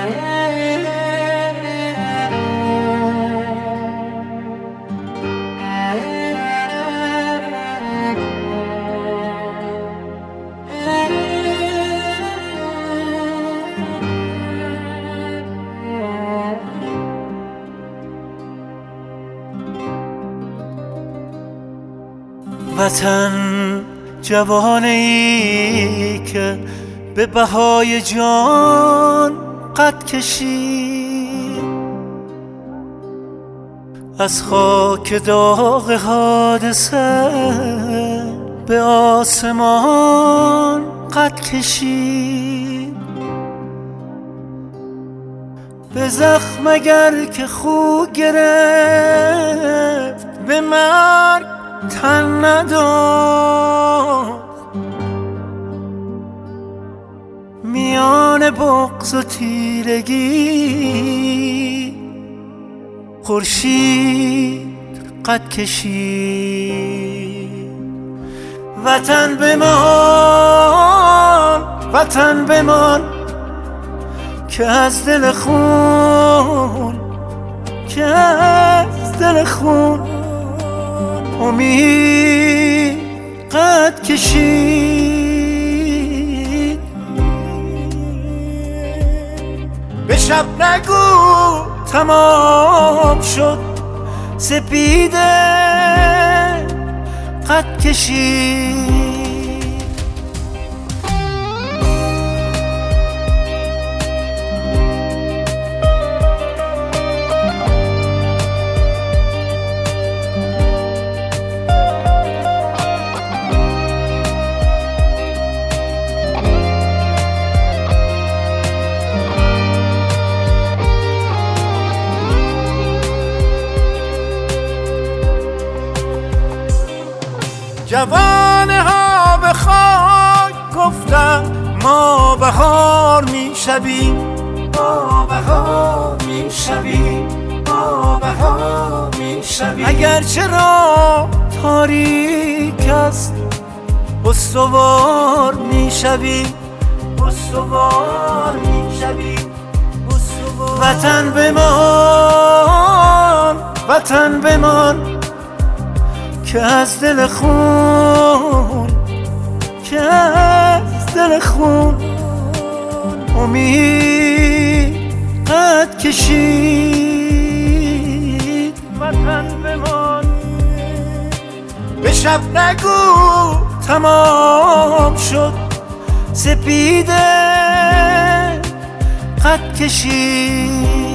وطن جوانه‌ای که به بهای جان قد کشید، از خاک داغ حادثه به آسمان قد کشید. به زخم اگر که خو گرفت به مرگ تن نداد، میان بغض و تیرگی خورشید قد کشید. وطن بمان، وطن بمان که از دل خون، که از دل خون امید قد کشید. به شب نگو تمام شد، سپیده قد کشید. جوانه ها به خاک گفتن ما بهار می شویم، ما بهار می شویم، ما بهار می شویم. اگر چرا تاریک است استوار می شویم، استوار می شویم. وطن بمان، وطن بمان که از دل خون، که از دل خون امید قد کشید. وطن بمان، به شب نگو تمام شد، سپیده قد کشید.